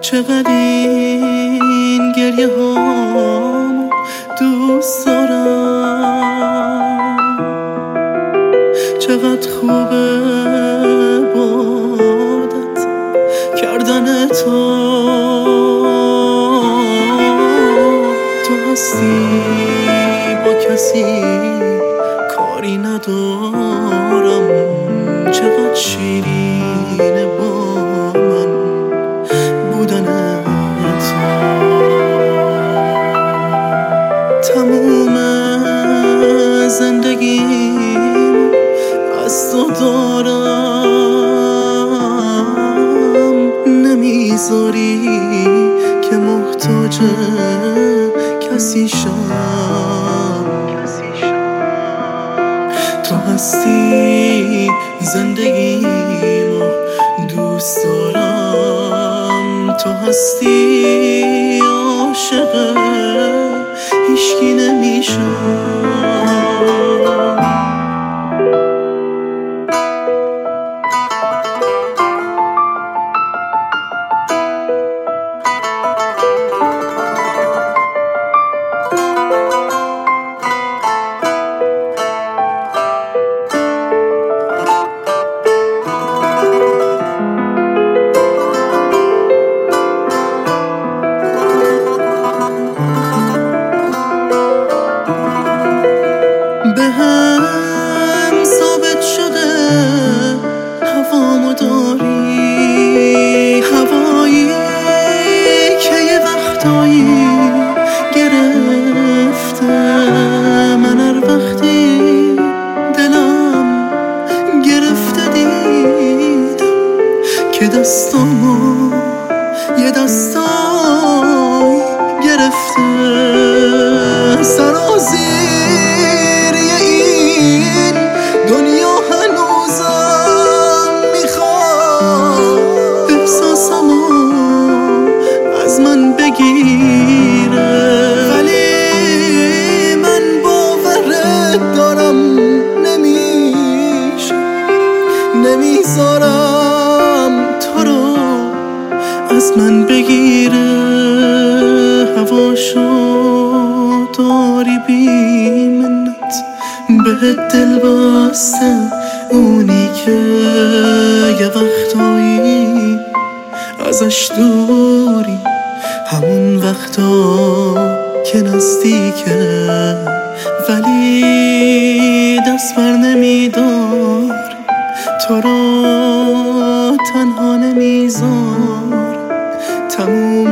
چقدر این گریه هامو دوست دارم، چقدر خوبه بادت کردن تو هستی با کسی کاری ندارم، چقدر شیرینه با من بودن تو. تموم زندگیم از تو دارم، نمیذاری که محتاج کسی شم. تو هستی زندگیمو دوست دارم، تو هستی عاشق هیچکی نمیشم. بهم ثابت شده هوامو داری، هوایی که یه وقتایی گرفته من، هر وقتی دلم گرفته دیدم که دستامو یه دستای گرفته. سرازیر این دنیا هنوزم میخواد احساسمو از من بگیره، ولی من باورت دارم نمیذارم تو رو از من بگیره. هواشو داری بی منت بهت دل بسته، اونی که یه وقتایی ازش دوری، همون وقتا که نزدیکه ولی دست بر نمیدار، تو رو تنها نمیذار. تموم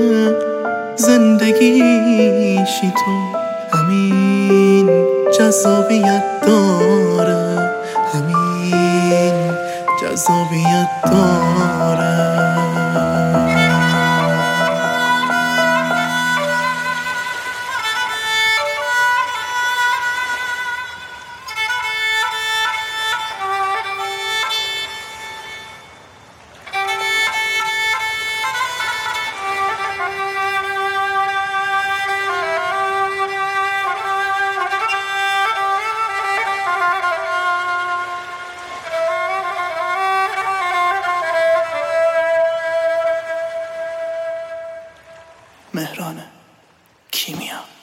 زندگیشی تو همین جذابیت داره، همین جذابیت داره. مهران کیمیا.